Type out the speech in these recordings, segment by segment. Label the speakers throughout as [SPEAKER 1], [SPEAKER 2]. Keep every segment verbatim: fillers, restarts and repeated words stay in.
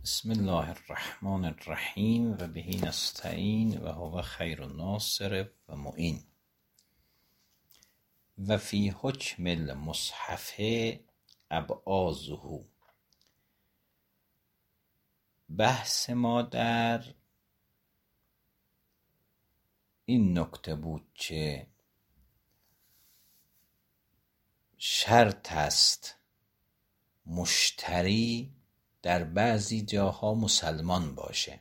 [SPEAKER 1] بسم الله الرحمن الرحیم و بهی نستعین و هو خیر الناصر و معین. و فی حکم المصحف ابعاضه. بحث ما در این نکته بود که شرط است مشتری در بعضی جاها مسلمان باشه.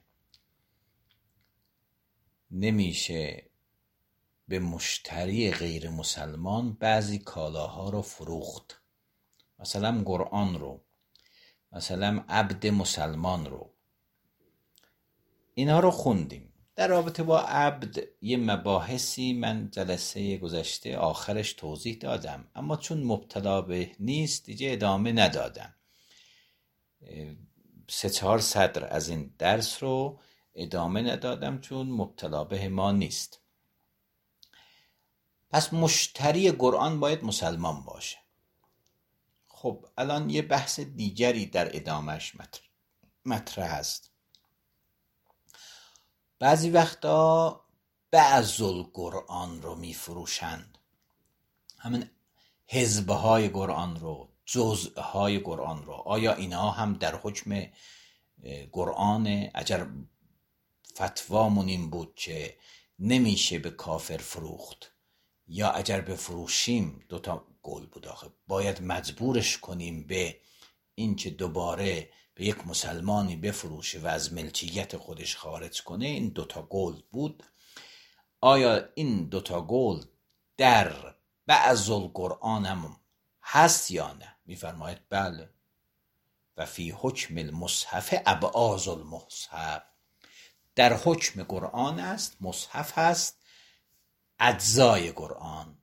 [SPEAKER 1] نمیشه به مشتری غیر مسلمان بعضی کالاها رو فروخت، مثلا قرآن رو، مثلا عبد مسلمان رو. اینها رو خوندیم. در رابطه با عبد یه مباحثی من جلسه گذشته آخرش توضیح دادم، اما چون مبتلا به نیست دیگه ادامه ندادم. سه چهار صدر از این درس رو ادامه ندادم چون مبتلا به ما نیست. پس مشتری قرآن باید مسلمان باشه. خب الان یه بحث دیگری در ادامهش مطرح هست. بعضی وقتا بعض القرآن رو میفروشند، همین حزبهای قرآن رو، جزءهای قرآن رو. آیا اینا هم در حکم قرآن؟ اگر فتوامون این بود که نمیشه به کافر فروخت، یا اگر بفروشیم دوتا قول بود آخه باید مجبورش کنیم به این که دوباره به یک مسلمانی بفروشه و از ملکیت خودش خارج کنه. این دوتا قول بود. آیا این دوتا قول در بعض القرآن هم هست یا نه؟ میفرماید بله. و فی حکم المصحف ابعاض المصحف. در حکم قرآن است، مصحف هست، اجزای قرآن.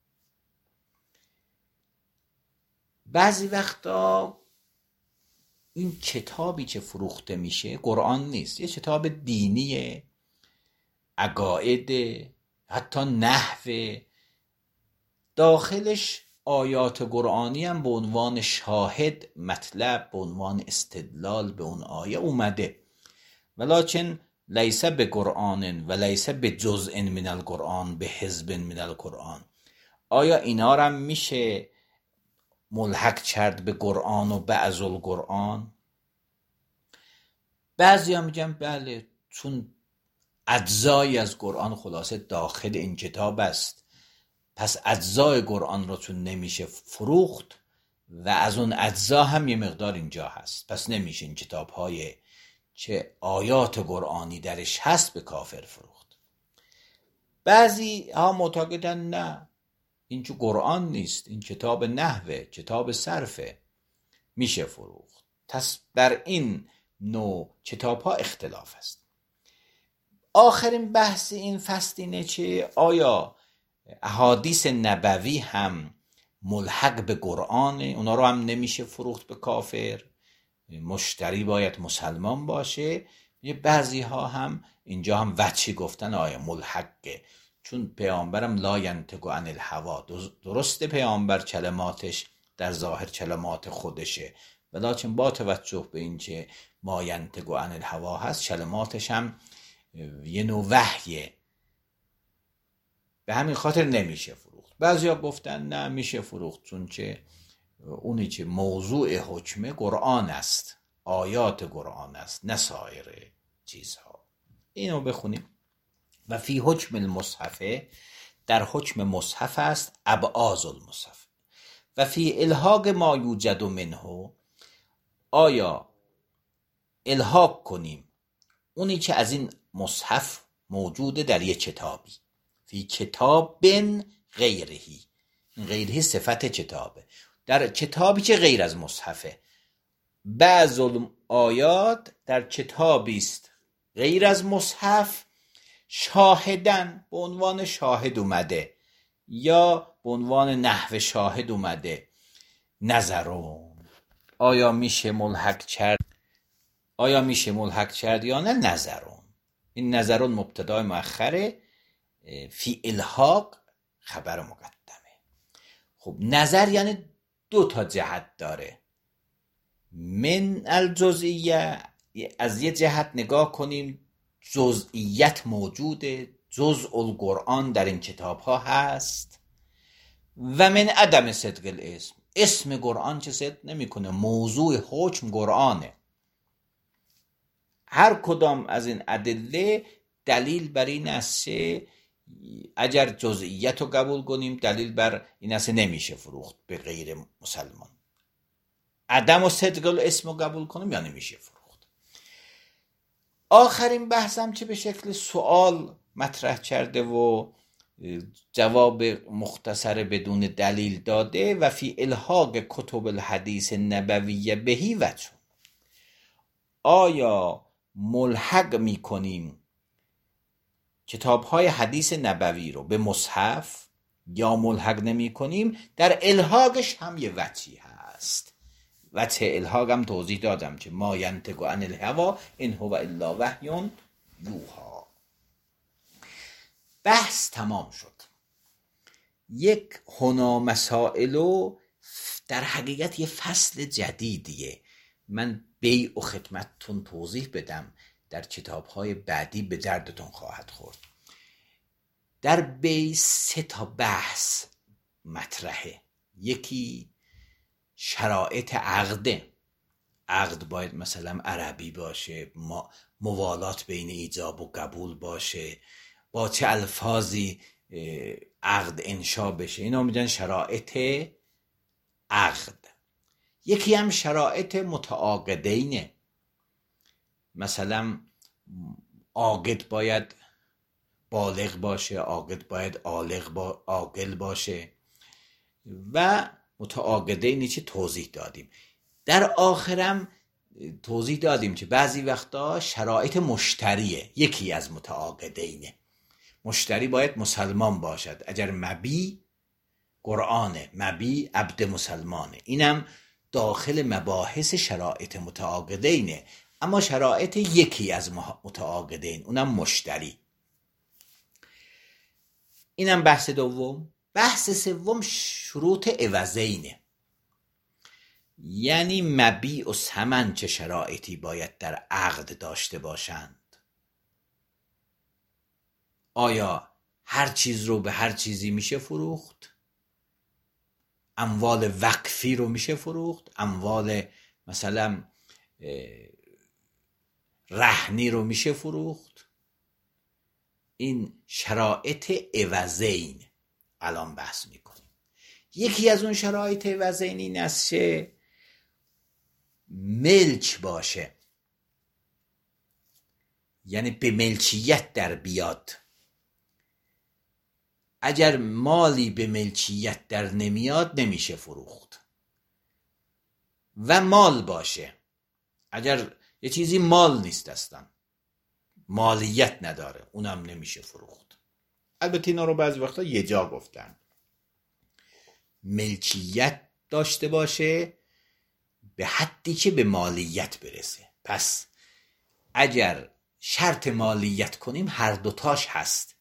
[SPEAKER 1] بعضی وقتا این کتابی که فروخته میشه قرآن نیست، یه کتاب دینی، عقاید، حتی نحو، داخلش آیات قرآنی هم به عنوان شاهد مطلب، به عنوان استدلال به اون آیه اومده، ولکن لیس به قرآن و لیس به جزء من القرآن به حزب من القرآن. آیا اینا رو میشه ملحق کرد به قرآن و بعض القرآن؟ بعضی هم میگن بله، چون اجزایی از قرآن خلاصه داخل این کتاب است، پس اجزای قرآن رو چون نمیشه فروخت و از اون اجزا هم یه مقدار اینجا هست، پس نمیشه این کتاب های که آیات قرآنی درش هست به کافر فروخت. بعضی ها معتقدن نه، این که قرآن نیست، این کتاب نحوه، کتاب صرفه، میشه فروخت. پس بر این نوع کتاب ها اختلاف است. آخرین بحث این فصل اینه که آیا احادیث نبوی هم ملحق به قرآن؟ اونا رو هم نمیشه فروخت به کافر، مشتری باید مسلمان باشه. یه بعضی ها هم اینجا هم وچی گفتن آیا ملحقه، چون پیامبرم لا ینطق عن الهوا. درسته پیامبر کلماتش در ظاهر کلمات خودشه، ولیکن با توجه به این که ما ینطق عن الهوا هست، کلماتش هم یه نوع وحیه، به همین خاطر نمیشه فروخت. بعضی ها گفتن نه میشه فروخت، چون که اونی که موضوع حکم قرآن است، آیات قرآن است، نه سایر چیزها. اینو بخونیم. و فی حکم المصحف، در حکم مصحف است، ابعاض المصحف. و فی الحاق ما یوجد منه، آیا الحاق کنیم اونی که از این مصحف موجوده در یک کتابی، فی کتاب بن غیرهی. غیرهی صفت کتابه، در کتابی که غیر از مصحفه. بعض آیات در کتابی است غیر از مصحف، شاهدن به عنوان شاهد اومده یا به عنوان نحو شاهد اومده. نظرون، آیا میشه ملحق کرد؟ آیا میشه ملحق کرد یا نه؟ نظرون، این نظرون مبتدای مؤخره، فی الحاق خبر مقدمه. خب نظر یعنی دو تا جهت داره. من الجزئیه از یه جهت نگاه کنیم جزئیت موجوده، جزء القرآن در این کتاب ها هست و من عدم صدق الاسم، اسم قرآن چه صدق نمیکنه، موضوع حکم قرآنه. هر کدام از این ادله دلیل بر این است که اگر جزئیت رو قبول کنیم دلیل بر این است نمیشه فروخت به غیر مسلمان. عدم و صدق الاسم رو قبول کنیم یا نمیشه فروخت. آخرین بحثم که به شکل سوال مطرح کرده و جواب مختصر بدون دلیل داده و فی الحاق کتب الحدیث نبویه بهی وجه، آیا ملحق می کنیم کتاب های حدیث نبوی رو به مصحف یا ملحق نمی کنیم؟ در الحاقش هم یه وجهی هست. وجه الحاق هم توضیح دادم که ما ینطق عن الهوا ان هو الا وحی یوحی. بحث تمام شد. یک هنا مسائلو در حقیقت یه فصل جدیدیه. من بیع و خدمتتون توضیح بدم، در کتاب‌های بعدی به دردتون خواهد خورد. در بیع سه تا بحث مطرحه. یکی شرایط عقده، عقد باید مثلا عربی باشه، موالات بین ایجاب و قبول باشه، با چه الفاظی عقد انشا بشه، اینا میگن شرایط عقد. یکی هم شرایط متعاقدینه، مثلا عاقد باید بالغ باشه، عاقد باید عالق با عاقل باشه و متعاقدینی چه توضیح دادیم. در آخرم توضیح دادیم که بعضی وقتا شرایط مشتریه، یکی از متعاقدینه. مشتری باید مسلمان باشد، اگر مبی قرآنه، مبی عبد مسلمانه. اینم داخل مباحث شرایط متعاقدینه، اما شرایط یکی از متعاقدین، اونم مشتری. اینم بحث دوم. بحث سوم شروط عوضینه، یعنی مبیع و ثمن چه شرایطی باید در عقد داشته باشند. آیا هر چیز رو به هر چیزی میشه فروخت؟ اموال وقفی رو میشه فروخت؟ اموال مثلا رهنی رو میشه فروخت؟ این شرایط عوضین الان بحث میکنیم. یکی از اون شرایط عوضین این است که ملک باشه، یعنی به ملکیت در بیاد. اگر مالی به ملکیت در نمیاد نمیشه فروخت. و مال باشه، اگر یه چیزی مال نیست اصلا، مالیت نداره، اونم نمیشه فروخت. البته اینا رو بعضی وقتا یه جا گفتن. ملکیت داشته باشه به حدی که به مالیت برسه. پس اگر شرط مالیت کنیم هر دوتاش هست،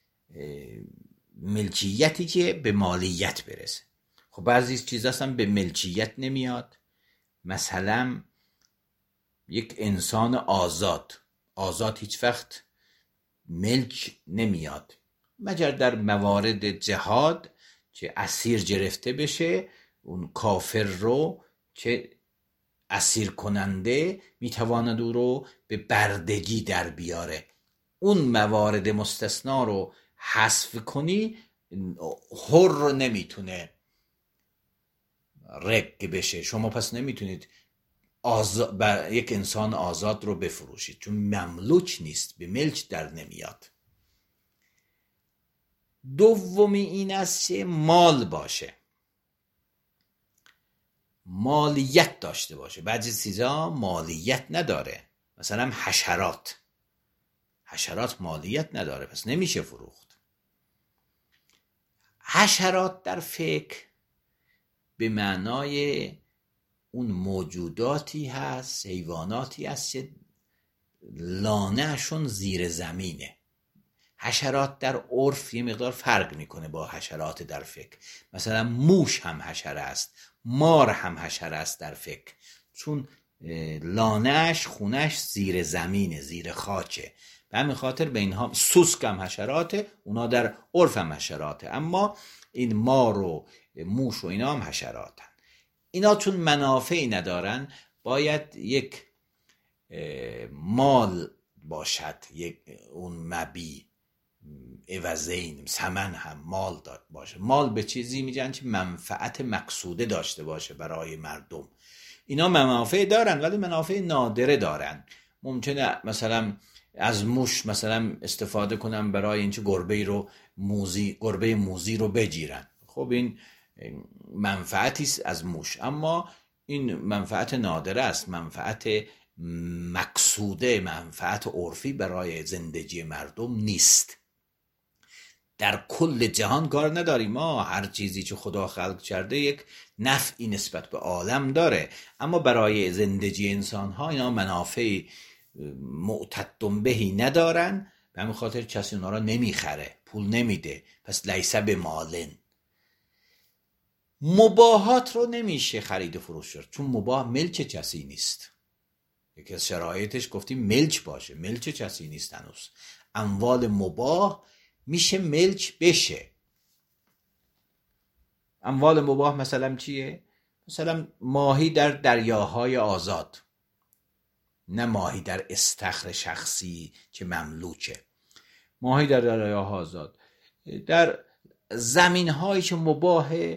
[SPEAKER 1] ملکیتی که به مالیت برسه. خب بعضی چیز هستن به ملکیت نمیاد، مثلا یک انسان آزاد آزاد هیچ وقت ملک نمیاد، مگر در موارد جهاد که اسیر گرفته بشه، اون کافر رو که اسیر کننده میتواند او رو به بردگی در بیاره. اون موارد مستثنا رو حذف کنی، حر رو نمیتونه رق بشه. شما پس نمیتونید آزاد بر یک انسان آزاد رو بفروشید، چون مملوک نیست، به ملک در نمیاد. دومی این است که مال باشه، مالیت داشته باشه. بعضی چیزا مالیت نداره، مثلا حشرات حشرات مالیت نداره، پس نمیشه فروخت. حشرات در فقه به معنای اون موجوداتی هست، حیواناتی هست که لانه‌شون زیر زمینه. حشرات در عرف یه مقدار فرق میکنه با حشرات در فقه. مثلا موش هم حشره است، مار هم حشره است در فقه، چون لانهش خونش زیر زمینه، زیر خاکه. به همین خاطر به اینها سوسک هم حشراته، اونا در عرف هم حشراته، اما این مار و موش و اینا هم حشراتن. اینا چون منافعی ندارن باید یک مال باشد، یک اون مبی عوضین ثمن هم مال باشه. مال به چیزی میگن که منفعت مقصوده داشته باشه برای مردم. اینا منافع دارن ولی منافع نادره دارن. ممکنه مثلا از موش مثلا استفاده کنن برای اینکه گربه رو موزی گربه موزی رو بگیرن. خب این منفعتی است از موش، اما این منفعت نادره است، منفعت مقصوده، منفعت عرفی برای زندگی مردم نیست. در کل جهان کار نداریم، ما هر چیزی که خدا خلق کرده یک نفعی نسبت به عالم داره، اما برای زندگی انسان ها اینا منافع معتد بهی ندارن. به همین خاطر کسی اونا را نمیخره، پول نمیده، پس لیس به مالن. مباهات رو نمیشه خرید و فروش کرد، چون مباح ملک کسی نیست. یکی از شرایطش گفتیم ملک باشه، ملک کسی نیست هنوز. اموال مباح میشه ملک بشه. اموال مباح مثلا چیه؟ مثلا ماهی در دریاهای آزاد، نه ماهی در استخر شخصی که مملوکه. ماهی در دریاهای آزاد، در زمینهایی که مباح،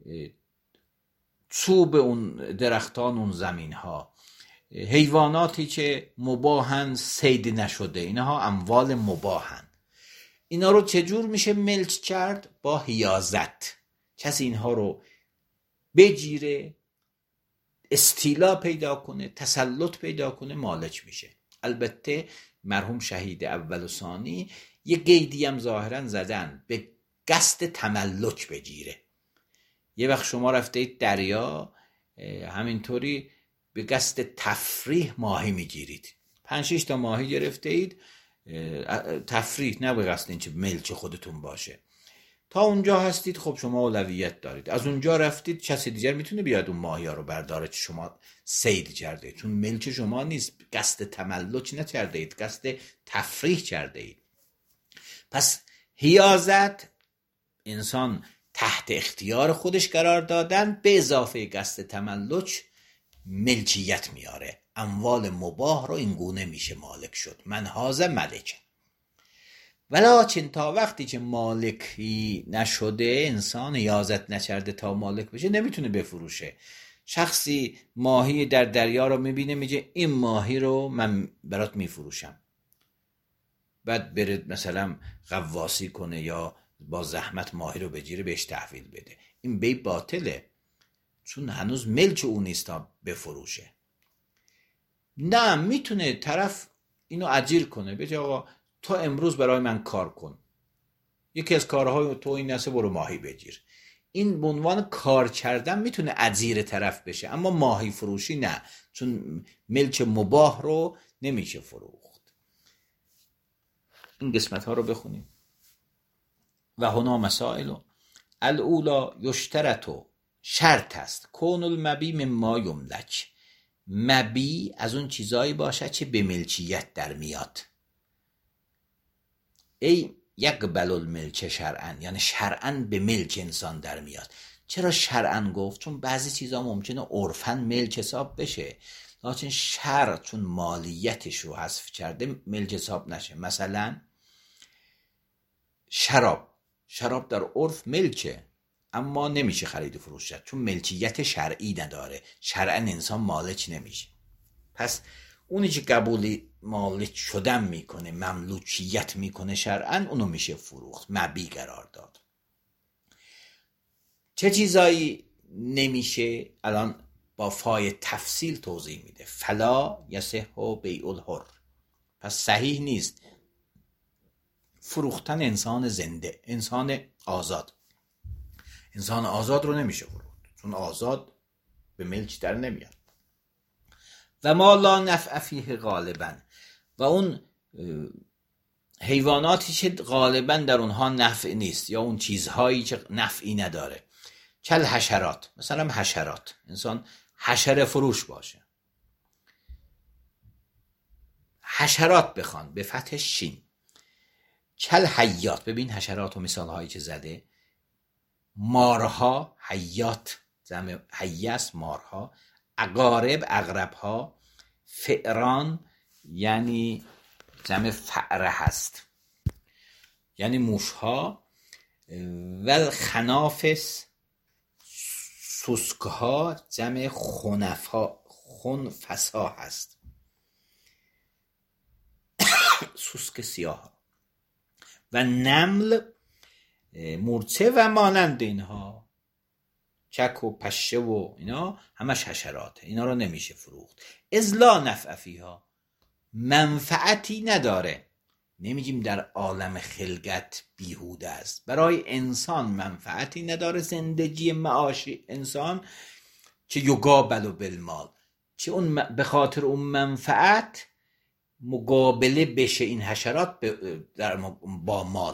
[SPEAKER 1] چوب اون درختان اون زمینها، حیواناتی که مباحن صید نشده، اینها اموال مباحن. اینا رو چجور میشه ملک کرد؟ با حیازت. کسی اینها رو بگیره، استیلا پیدا کنه، تسلط پیدا کنه، مالک میشه. البته مرحوم شهید اول و ثانی یه قیدی هم ظاهرا زدن، به قصد تملک بگیره. یه وقت شما رفتید دریا، همینطوری به قصد تفریح ماهی میگیرید، پنج شش تا ماهی گرفته اید، تفریح، نه به قصد اینکه ملک خودتون باشه. تا اونجا هستید، خب شما اولویت دارید. از اونجا رفتید، کسی دیگر میتونه بیاد اون ماهی ها رو برداره که شما صید کرده، چون ملک شما نیست. قصد تملک نکرده اید، قصد تفریح کرده اید. پس حیازت، انسان تحت اختیار خودش قرار دادن، به اضافه قصد تملک ملکیت میاره. اموال مباح رو این گونه میشه مالک شد. من هازه ملک. ولیکن تا وقتی که مالکی نشده، انسان حیازت نکرده تا مالک بشه، نمیتونه بفروشه. شخصی ماهی در دریا رو میبینه، میگه این ماهی رو من برات میفروشم، بعد بره مثلا غواصی کنه یا با زحمت ماهی رو بگیره بهش تحویل بده. این بی باطله، چون هنوز ملک اون نیست تا بفروشه. نه، میتونه طرف اینو اجیر کنه، بگه آقا تو امروز برای من کار کن، یکی از کارهای تو این نسه برو ماهی بگیر. این به عنوان کار کردن میتونه اجیر طرف بشه، اما ماهی فروشی نه، چون ملک مباح رو نمیشه فروخت. این قسمت ها رو بخونیم. و هنا مسائل الاولا یشترطو، شرط است، کون المبی مما یملک، مبی از اون چیزایی باشه که به ملکیت در میاد. ای یقبل الملک شرعا، یعنی شرعا به ملک انسان در میاد. چرا شرعا گفت؟ چون بعضی چیزا ممکنه عرفا ملک حساب بشه، لیکن شرع چون مالیتش رو حذف کرده ملک حساب نشه. مثلا شراب، شراب در عرف ملکه، اما نمیشه خرید و فروش کرد چون ملکیت شرعی نداره. شرعا انسان مالک نمیشه. پس اونی که قبول مالک شدن میکنه، مملوکیت میکنه شرعا، اونو میشه فروخت، مبی قرار داد. چه چیزایی نمیشه؟ الان با فای تفصیل توضیح میده. فلا یصح بیع الحر، پس صحیح نیست فروختن انسان زنده، انسان آزاد. انسان آزاد رو نمیشه فروخت، چون آزاد به ملک در نمیاد. و ما لا نفع فیه غالبا، و اون حیواناتی که غالبا در اونها نفع نیست، یا اون چیزهایی که نفعی نداره، کل حشرات، مثلا حشرات، انسان حشره فروش باشه، حشرات بخوان به فتح شین. کل حیات، ببین حشرات و مثال هایی که زده. مارها، حیات جمع حیه است، مارها. عقارب، عقربها. فئران یعنی جمع فأره هست، یعنی موشها. و خنافس، سوسکها جمع خنفها، خنفسا هست، سوسک سیاه. و نمل، مورچه و مانند اینها، چک و پشه و اینا همش حشراته، اینا رو نمیشه فروخت. اذ لا نفع فیها، منفعتی نداره. نمیگیم در عالم خلقت بیهوده است، برای انسان منفعتی نداره. زندگی معاشی انسان چه یقابل بالمال، چه اون به خاطر اون منفعت مقابله بشه این حشرات در با مال،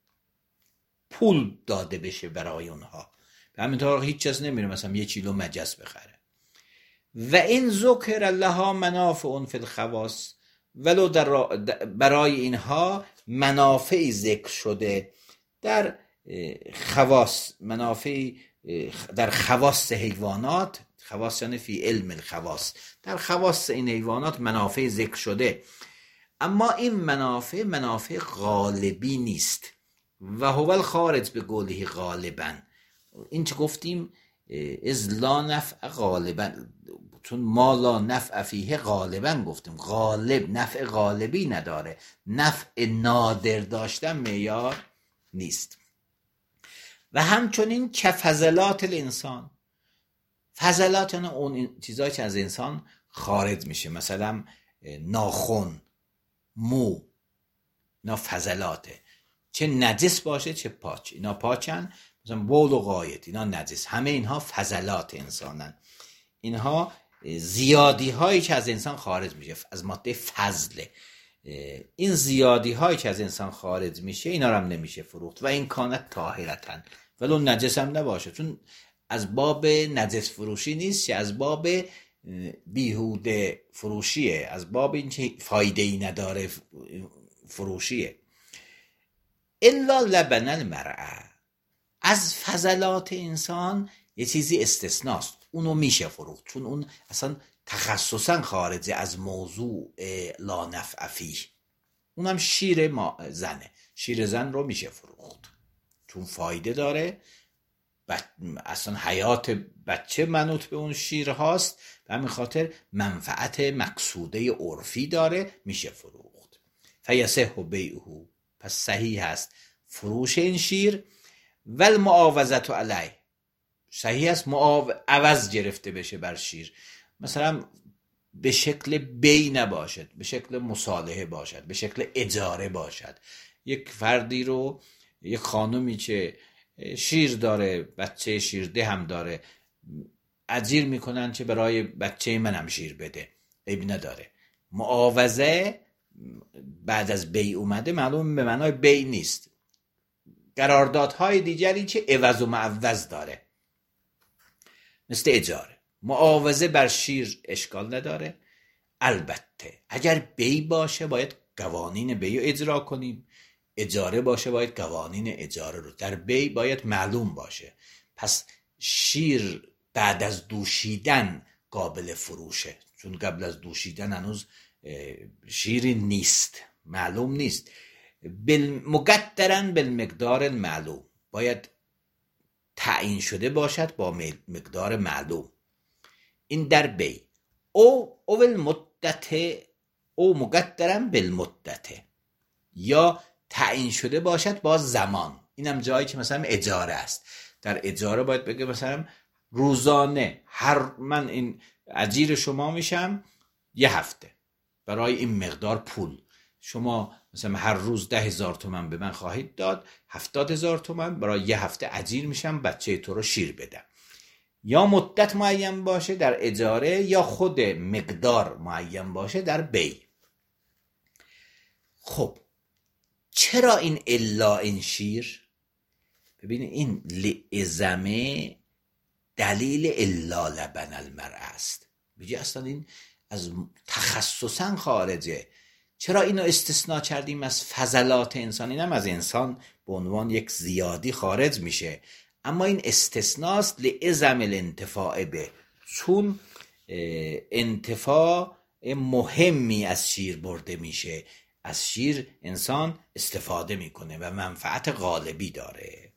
[SPEAKER 1] پول داده بشه برای اونها. به همین طور هیچ چیز نمیره مثلا یه کیلو مجس بخره. و این ذکر لها منافع فی الخواص، ولو در برای اینها منافعی ذکر شده در خواص، منافعی در خواص حیوانات. خواص یعنی فی علم الخواص، در خواص این حیوانات منافع ذکر شده، اما این منافع منافع غالبی نیست. و هو الخارج به قوله غالبا، این چه گفتیم؟ از لا نفع غالبا، چون ما لا نفع فیه غالبا گفتیم، غالب نفع غالبی نداره، نفع نادر داشتن معیار نیست. و همچنین که فضلات الانسان، فضلات یعنی اون چیزایی که از انسان خارج میشه، مثلا ناخن، مو، اینا فضلاته، چه نجس باشه چه پاک، اینا پاکن. مثلا بول و غایط اینا نجس، همه اینها فضلات انسانن. اینها زیادی هایی که از انسان خارج میشه، از ماده فضله. این زیادی هایی که از انسان خارج میشه اینا رو هم نمیشه فروخت. و این کانت طاهرتن، ولو نجس هم نباشه، چون از باب نجس فروشی نیست، که از باب بیهوده فروشیه، از باب این که فایده ای نداره فروشیه. الا لبن المرأة، از فضلات انسان یه چیزی استثناست، اونو میشه فروخت، چون اون اصلا تخصصا خارجه از موضوع لا نفع فیه. اونم شیر ما زنه، شیر زن رو میشه فروخت چون فایده داره، اصلا حیات بچه منوط به اون شیر هاست، به همین خاطر منفعت مقصوده عرفی داره، میشه فروخت. فیصح بیعه، پس صحیح هست فروش این شیر. و المعاوضت علیه، صحیح است معاو... عوض گرفته بشه بر شیر، مثلا به شکل بی نباشد، به شکل مصالحه باشد، به شکل اجاره باشد. یک فردی رو، یک خانومی که شیر داره، بچه شیرده هم داره، اجیر میکنن که برای بچه منم شیر بده، عیب نداره. معاوضه بعد از بی اومده معلوم به معنای بی نیست، قراردادهای دیگری که عوض و معوض داره، مثل اجاره. معاوضه بر شیر اشکال نداره، البته اگر بی باشه باید قوانین بی رو اجرا کنیم، اجاره باشه باید قوانین اجاره رو، در بی باید معلوم باشه. پس شیر بعد از دوشیدن قابل فروشه، چون قبل از دوشیدن هنوز شیری نیست، معلوم نیست. مقدراً بالمقدار معلوم، باید تعیین شده باشد با مقدار معلوم. این در بی. او او المدت، او مقدراً بالمدت، یا تعیین شده باشد با زمان. اینم جایی که مثلا اجاره است، در اجاره باید بگه مثلا روزانه هر من این اجیر شما میشم یه هفته، برای این مقدار پول شما مثلا هر روز ده هزار تومن به من خواهید داد، هفتاد هزار تومن برای یه هفته اجیر میشم بچه تو رو شیر بدم. یا مدت معین باشه در اجاره، یا خود مقدار معین باشه در بی. خب چرا این الا این شیر؟ ببینید این لعظمه دلیل الا لبن المرأة است. میگه اصلا این از تخصصا خارجه، چرا اینو استثناء کردیم از فضلات انسان؟ اینم از انسان به عنوان یک زیادی خارج میشه، اما این استثناست لعظم الانتفاع به، چون انتفاع مهمی از شیر برده میشه، از شیر انسان استفاده میکنه و منفعت غالبی داره.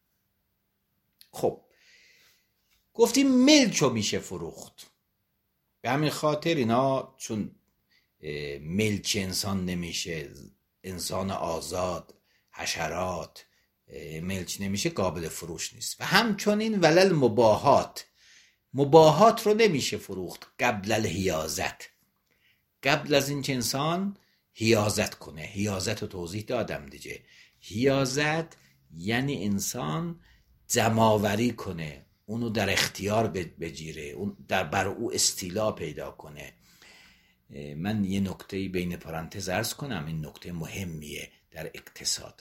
[SPEAKER 1] خب گفتیم ملچو میشه فروخت، به همین خاطر اینا چون ملچ انسان نمیشه، انسان آزاد، حشرات ملچ نمیشه، قابل فروش نیست. و همچنین ولل مباهات، مباهات رو نمیشه فروخت قبل الحیازت، قبل از این که انسان حیازت کنه. حیازت رو توضیح دادم دیگه. حیازت یعنی انسان جمع‌آوری کنه، اونو در اختیار بگیره، اون در بر او استیلا پیدا کنه. من یه نکته بین پرانتز عرض کنم، این نکته مهمیه در اقتصاد.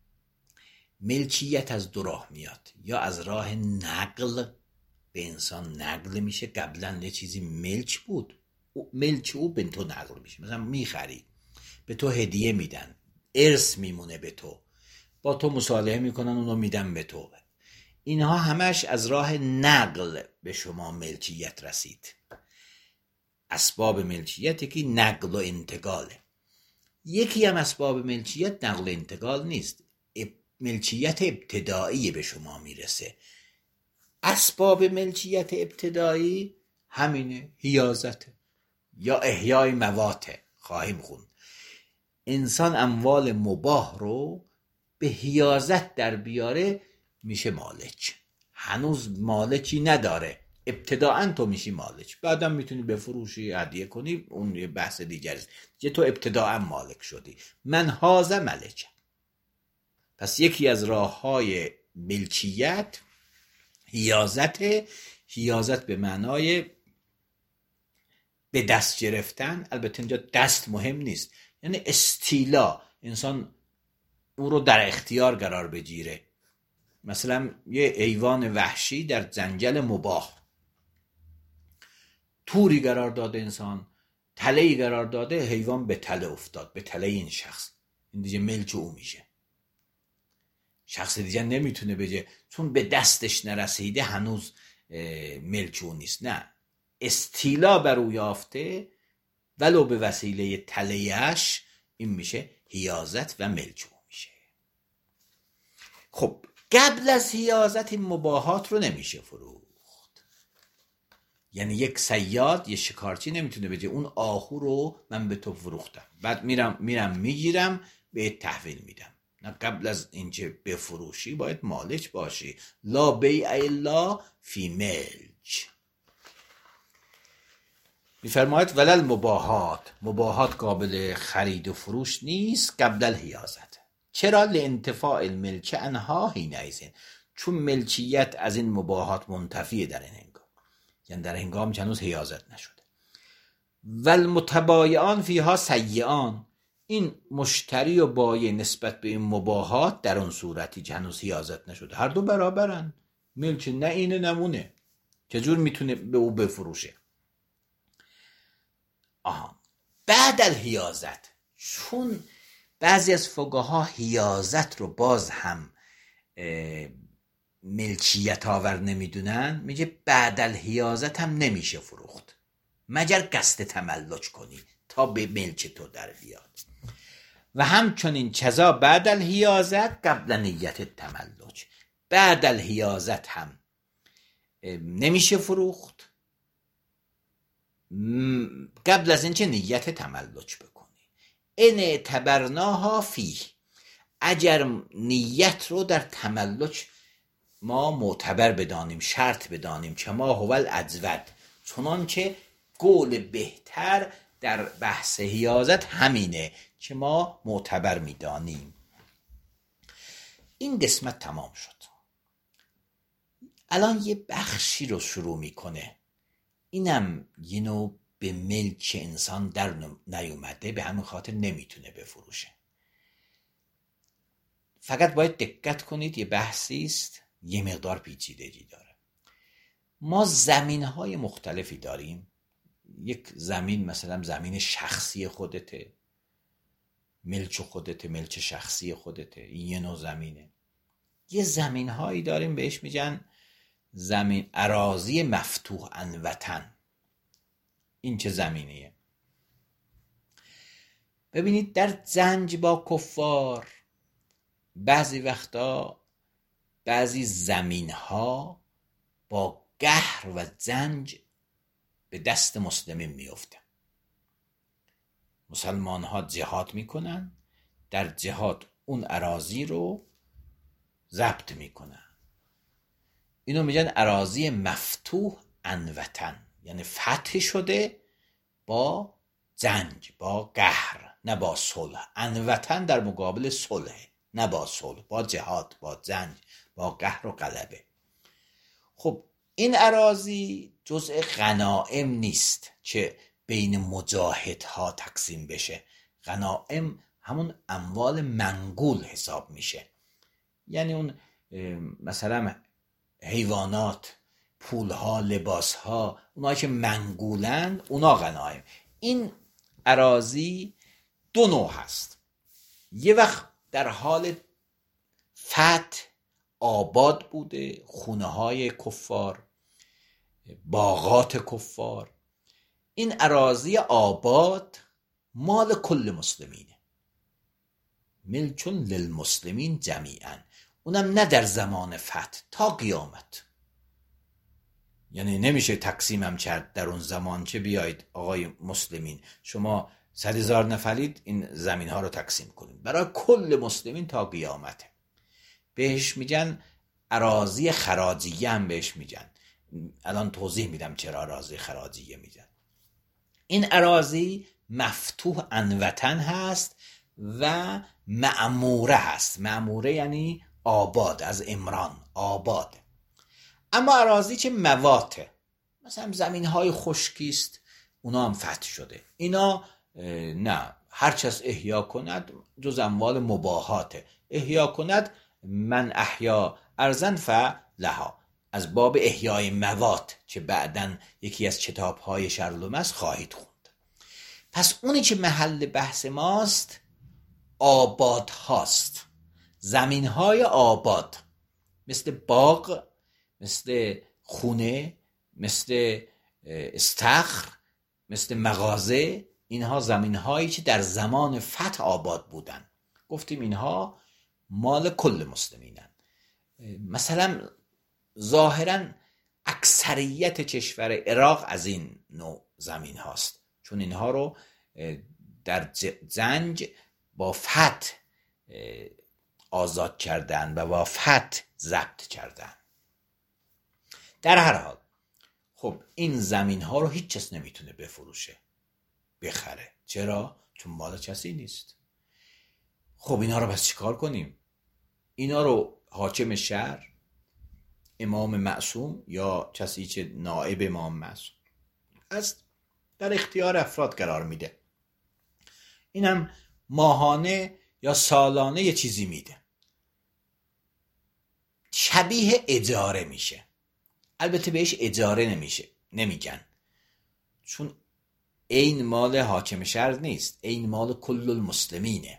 [SPEAKER 1] ملکیت از دو راه میاد، یا از راه نقل، به انسان نقل میشه. قبلا یه چیزی ملک بود، ملک او به تو نقل میشه، مثلا میخری، به تو هدیه میدن، ارث میمونه به تو، با تو مصالحه میکنن، اونو میدن به تو. اینها همش از راه نقل به شما ملکیت رسید. اسباب ملکیت یکی نقل و انتقاله. یکی هم اسباب ملکیت نقل و انتقال نیست، ملکیت ابتدایی به شما میرسه. اسباب ملکیت ابتدایی همینه، حیازته یا احیای مواته. خواهیم خوند انسان اموال مباح رو به حیازت در بیاره میشه مالک. هنوز مالکی نداره، ابتداعا تو میشی مالک، بعدم میتونی بفروشی، هدیه کنی، اون یه بحث دیگری است که تو ابتداعا مالک شدی. من هازه ملک. پس یکی از راه های ملکیت حیازت. حیازت به معنای به دست گرفتن، البته اینجا دست مهم نیست، یعنی استیلا، انسان او رو در اختیار قرار بگیره. مثلا یه حیوان وحشی در جنگل مباح توری قرار داده، انسان تله‌ای قرار داده، حیوان به تله افتاد، به تله این شخص، این دیگه ملک او میشه. شخص دیگه نمیتونه بگه چون به دستش نرسیده هنوز ملک او نیست. نه، استیلا بر او یافته ولو به وسیله تله‌اش، این میشه حیازت و ملک او میشه. خب قبل از حیازت این مباحات رو نمیشه فروخت. یعنی یک صیاد، یه شکارچی نمیتونه بگه اون آهو رو من به تو فروختم، بعد میرم میرم میگیرم به تحویل میدم. نه، قبل از اینکه بفروشی باید مالک باشی. لا بیع الا فی ملک. میفرماید ولل مباحات، مباحات قابل خرید و فروش نیست قبل الحیازت. چرا؟ لانتفاع الملک عنها حینئذ، چون ملکیت از این مباحات منتفیه در این هنگام، یعنی در هنگام که هنوز حیازت نشده. والمتبایعان فیها سیئان، این مشتری و بایع نسبت به این مباحات در اون صورتی که هنوز حیازت نشده هر دو برابرن، ملک نه اینه نمونه، چجور میتونه به او بفروشه؟ آها بعد الحیازت، چون بعضی از فقها حیازت رو باز هم ملکیت آور نمیدونن، میگه بعد الحیازت هم نمیشه فروخت مگر قصد تملک کنی تا به ملک تو در بیاد. و همچنین کذا بعد الحیازت قبل نیت تملک، بعد الحیازت هم نمیشه فروخت قبل از اینکه نیت تملک بکنی. ان اعتبرناها فیه، اگر نیت رو در تملک ما معتبر بدانیم، شرط بدانیم، کما هو الاجود، چنان که قول بهتر در بحث حیازت همینه که ما معتبر میدانیم. این قسمت تمام شد. الان یه بخشی رو شروع میکنه، اینم یه نوع به ملک انسان در نیومده، به همین خاطر نمیتونه بفروشه. فقط باید دقت کنید، یه بحثی است یه مقدار پیچیدگی داره. ما زمینهای مختلفی داریم. یک زمین مثلا زمین شخصی خودته، ملک خودته، ملک شخصی خودته، این یه نوع زمینه. یه زمین هایی داریم بهش میگن زمین اراضی مفتوح عن وطن. این چه زمینیه؟ ببینید در زنج با کفار بعضی وقتا بعضی زمین ها با قهر و زنج به دست مسلمین میفته. مسلمان ها جهاد میکنن، در جهاد اون اراضی رو ضبط میکنن. اینو میگن اراضی مفتوح عن وطن، یعنی فتح شده با زنج، با قهر، نه با صلح. عن وطن در مقابل صلح، نه با صلح، با جهاد، با زنج، با قهر و غلبه. خب این اراضی جزء غنائم نیست که بین مجاهدها تقسیم بشه. غنائم همون اموال منقول حساب میشه، یعنی اون مثلا حیوانات، پولها، لباسها، اونایی که منقولن اونا غنایم. این اراضی دو نوع هست. یه وقت در حال فتح آباد بوده، خونه های کفار، باغات کفار. این اراضی آباد مال کل مسلمینه، ملکن للمسلمین جمیعا، اونم نه در زمان فتح، تا قیامت. یعنی نمیشه تقسیمم کرد در اون زمان که بیایید آقای مسلمین شما صد هزار نفرید این زمین ها رو تقسیم کنید، برای کل مسلمین تا قیامته. بهش میگن اراضی خراجیه هم بهش میگن. الان توضیح میدم چرا اراضی خراجیه میگن. این اراضی مفتوح عن وطن هست و معموره هست. معموره یعنی آباد، از عمران، آباد. اما اراضی که مواته، مثلا زمین های خشکیست، اونا هم فتح شده. اینا نه، هرچه از احیا کند جز اموال مباحاته. احیا کند من احیا ارزن فلها، از باب احیای موات که بعدن یکی از کتاب های شرلوم است خواهید خوند. پس اونی که محل بحث ماست آباد هاست، زمین های آباد، مثل باغ، مثل خونه، مثل استخر، مثل مغازه. اینها زمین هایی که در زمان فتح آباد بودن. گفتیم اینها مال کل مسلمینن. مثلا ظاهرا اکثریت کشور عراق از این نوع زمین هاست، چون اینها رو در زنج با فتح آزاد کردن و با فتح ضبط کردن. در هر حال خب این زمین ها رو هیچ کس نمیتونه بفروشه، بخره. چرا؟ چون مال کسی نیست. خب اینا رو بس چیکار کنیم؟ اینا رو حاکم شهر، امام معصوم یا کسی که نائب امام معصوم از در اختیار افراد قرار میده. اینم ماهانه یا سالانه یه چیزی میده، شبیه اجاره میشه. البته بهش اجاره نمیشه، نمیگن، چون این مال حاکم شهر نیست، این مال کل المسلمینه.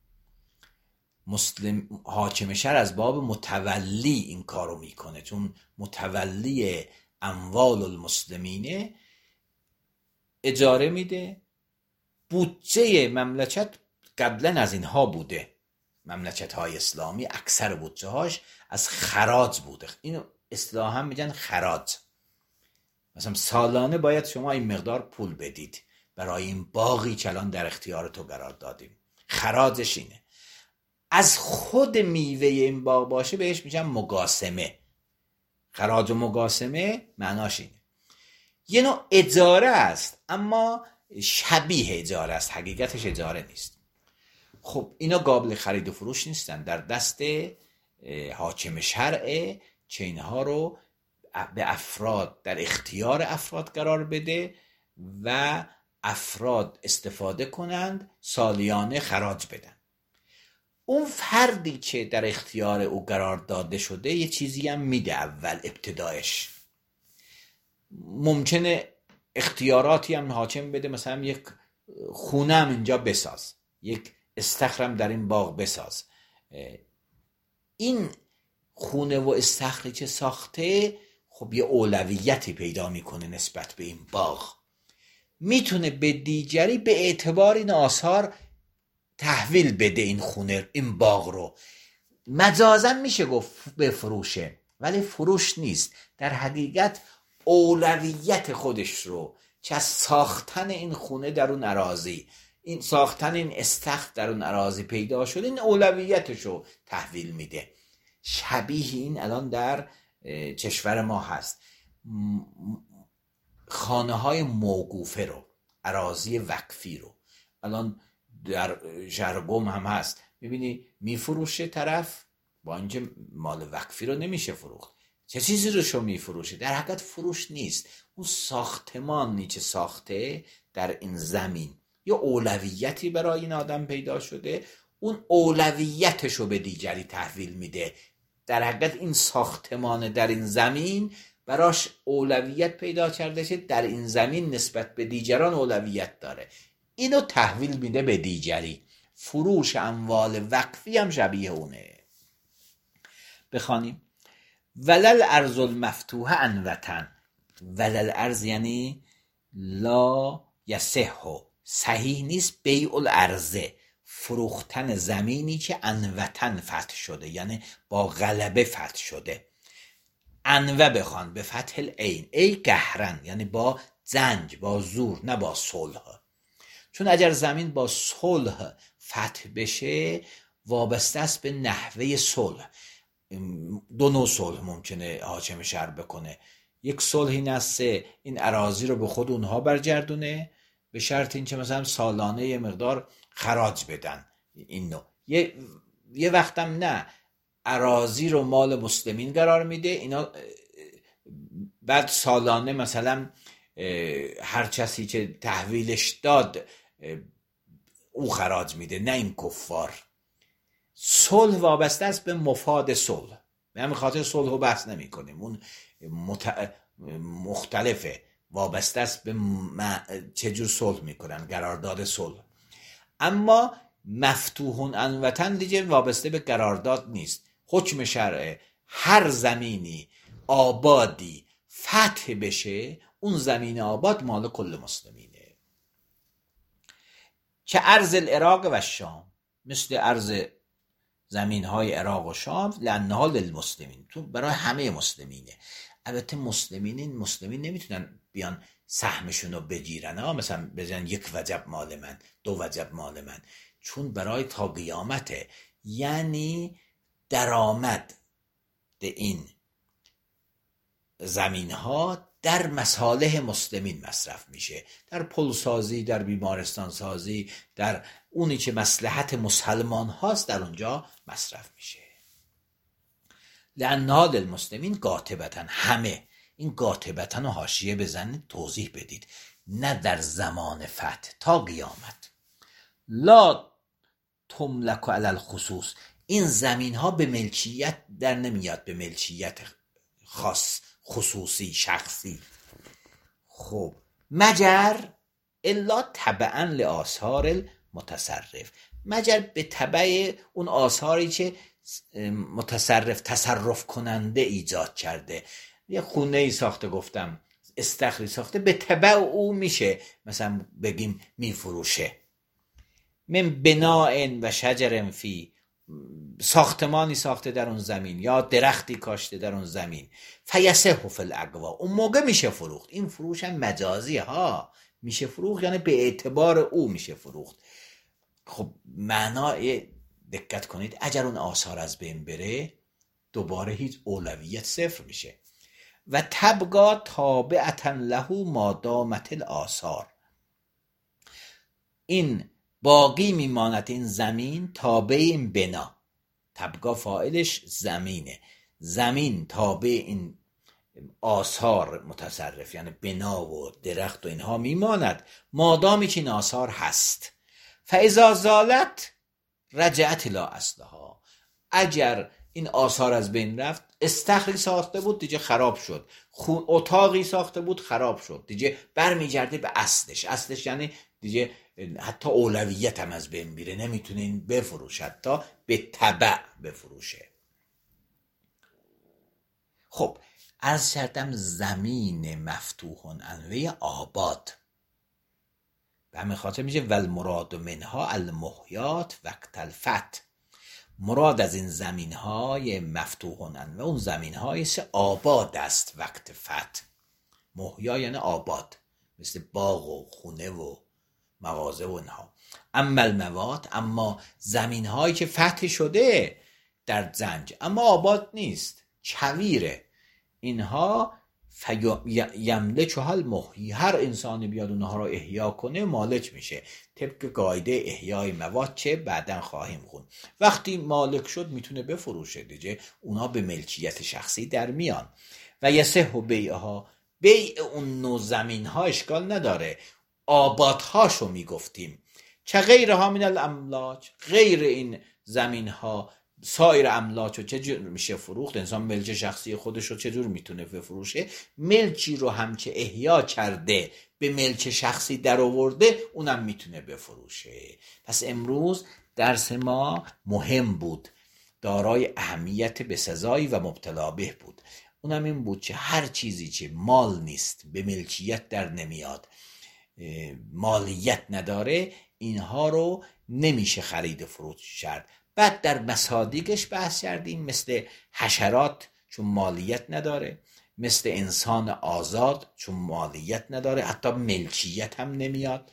[SPEAKER 1] مسلم حاکم شهر از باب متولی این کارو میکنه، چون متولی اموال المسلمینه. اجاره میده. بودجه مملکت قبلا از اینها بوده. مملکت های اسلامی اکثر بودجه هاش از خراج بوده. اینو اصطلاحا میگن خراج. مثلا سالانه باید شما این مقدار پول بدید برای این باغی که الان در اختیار تو قرار دادیم. خراجش اینه. از خود میوه این باغ باشه بهش میگن مقاسمه. خراج و مقاسمه معناش اینه. یه نوع اجاره است، اما شبیه اجاره است، حقیقتش اجاره نیست. خب اینا قابل خرید و فروش نیستن، در دست حاکم شرعه که اینها رو به افراد، در اختیار افراد قرار بده و افراد استفاده کنند، سالیانه خراج بدن. اون فردی که در اختیار او قرار داده شده یه چیزی هم میده اول ابتدایش. ممکنه اختیاراتی هم حاکم بده، مثلا یک خونه هم اینجا بساز، یک استخرم در این باغ بساز. این خونه و استخری که ساخته خب یه اولویتی پیدا میکنه نسبت به این باغ، میتونه به دیگری به اعتبار این آثار تحویل بده این خونه این باغ رو. مجازا میشه گفت بفروشه ولی فروش نیست، در حقیقت اولویت خودش رو چه از ساختن این خونه در اون اراضی، این ساختن این استخر در اون اراضی پیدا شده، این اولویتش رو تحویل میده. شبیه این الان در کشور ما هست. خانه های موقوفه رو، اراضی وقفی رو الان در شهر قم هم هست، میبینی میفروشه طرف با اینکه مال وقفی رو نمیشه فروخت، چه چیزی رو شو میفروشه؟ در حقیقت فروش نیست، اون ساختمانی که ساخته در این زمین یا اولویتی برای این آدم پیدا شده، اون اولویتش رو به دیگری تحویل میده. در حقیقت این ساختمان در این زمین براش اولویت پیدا کرده شه، در این زمین نسبت به دیگران اولویت داره، اینو تحویل میده به دیگری. فروش اموال وقفی هم شبیه اونه. بخوانیم ولل ارض المفتوحه انوتن. ولل ارض یعنی لا یصح، صحیح نیست بیع الارضه، فروختن زمینی که انوتن فتح شده، یعنی با غلبه فتح شده. انوه بخوان به فتح العین، ای قهرن، یعنی با زنج، با زور، نه با صلح. چون اگر زمین با صلح فتح بشه وابسته است به نحوه صلح. دو نوع صلح ممکنه حاکم شهر بکنه. یک صلح این است این اراضی رو به خود اونها برگردونه به شرط این که مثلا سالانه یه مقدار خراج بدن. این نوع یه یه وقتم نه، اراضی رو مال مسلمین قرار میده، اینا بعد سالانه مثلا هر کسی که تحویلش داد او خراج میده، نه این کفار. صلح وابسته است به مفاد صلح، به همین خاطر صلح رو بحث نمی کنیم، اون مت... مختلفه، وابسته است به م... چجور صلح میکنن، قرارداد صلح. اما مفتوحون انوتن دیگه وابسته به قرارداد نیست، حکم شرعه. هر زمینی آبادی فتح بشه اون زمین آباد مال کل مسلمینه. که ارض العراق و شام، مثل ارض زمین های عراق و شام، لانها للمسلمین، تو برای همه مسلمینه. البته مسلمین این مسلمین نمیتونن بیان سهمشون رو بگیرن، ها مثلا بزن یک وجب مال من، دو وجب مال من، چون برای تا قیامته. یعنی درآمد این زمین ها در مصالح مسلمین مصرف میشه، در پل سازی، در بیمارستان سازی، در اونی که مصلحت مسلمان هاست در اونجا مصرف میشه. لانها للمسلمین قاطبتن، همه. این قاطبتن و حاشیه بزنید توضیح بدید، نه در زمان فتح، تا قیامت. لا تملک علی الخصوص، این زمین ها به ملکیت در نمیاد، به ملکیت خاص، خصوصی، شخصی. خب مگر الا تبعا لآثار المتصرف، مگر به تبع اون آثاری که متصرف، تصرف کننده ایجاد کرده. یه خونه ای ساخته، گفتم استخری ساخته، به تبع او میشه مثلا بگیم میفروشه. من بناء و شجر فی، ساختمانی ساخته در اون زمین یا درختی کاشته در اون زمین، فیصح فی الاقوا، اون موقع میشه فروخت. این فروش هم مجازی ها، میشه فروخت یعنی به اعتبار او میشه فروخت. خب معنای دقت کنید، اگر اون آثار از بین بره دوباره هیچ اولویت صفر میشه. و تبقا تابعتا له ما دامت الاثار، این باقی میماند این زمین تابع این بنا. تبقا فاعلش زمینه، زمین تابع این آثار متصرف یعنی بنا و درخت و اینها میماند مادامی که این آثار هست. فاذا زالت رجعت الی اصلها، اگر این آثار از بین رفت، استخری ساخته بود دیگه خراب شد، اتاقی ساخته بود خراب شد، دیگه برمیگرده به اصلش. اصلش یعنی دیگه حتی اولویت هم از بین میره، نمیتونه این بفروشه، حتی به تبع بفروشه. خب عرض کردم زمین مفتوح انوی آباد، به همین خاطر میشه والمراد منها المحیات وقت الفتح. مراد از این زمین های مفتوح انوی اون زمین هایی که آباد است وقت فتح. محیا یعنی آباد، مثل باغ و خونه و مغازه و اینها. اما الموات، اما زمین هایی که فتح شده در زنج اما آباد نیست، کویره، اینها یملکها المحیی، هر انسانی بیاد اونها رو احیا کنه مالک میشه، طبق قاعده احیای مواد که بعداً خواهیم خون. وقتی مالک شد میتونه بفروشه دیگه، اونها به ملکیت شخصی در میان. و یصح بیعها، بیع اون نوع زمین ها اشکال نداره، آبادهاشو میگفتیم. چه غیرها من الاملاک، غیر این زمین ها سایر املاک رو چجور میشه فروخت؟ انسان ملک شخصی خودش رو چجور میتونه بفروشه؟ ملکی رو هم که احیا کرده به ملک شخصی در آورده اونم میتونه بفروشه. پس امروز درس ما مهم بود، دارای اهمیت به سزایی و مبتلا به بود. اونم این بود که هر چیزی که مال نیست، به ملکیت در نمیاد، مالیت نداره، اینها رو نمیشه خرید و فروش کرد. بعد در مصادیقش بحث کردیم، مثل حشرات چون مالیت نداره، مثل انسان آزاد چون مالیت نداره، حتی ملکیت هم نمیاد.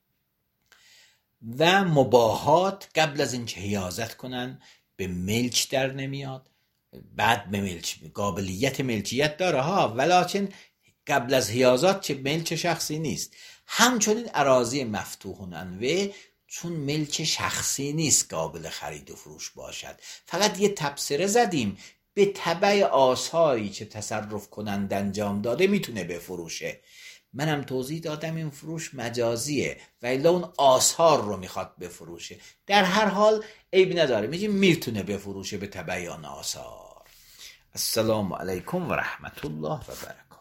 [SPEAKER 1] و مباحات قبل از این که حیازت کنن به ملک در نمیاد، بعد به ملک قابلیت ملکیت داره ها، ولیکن قبل از حیازات که ملک شخصی نیست. همچنین اراضی مفتوح انوع چون ملک شخصی نیست قابل خرید و فروش باشد. فقط یه تبصره زدیم به تبع آثاری که تصرف کنند انجام داده میتونه بفروشه. منم توضیح دادم این فروش مجازیه و الا اون آثار رو میخواد بفروشه. در هر حال عیبی نداره، میگیم میتونه بفروشه به تبع آن آثار. السلام علیکم و رحمت الله و برکاته.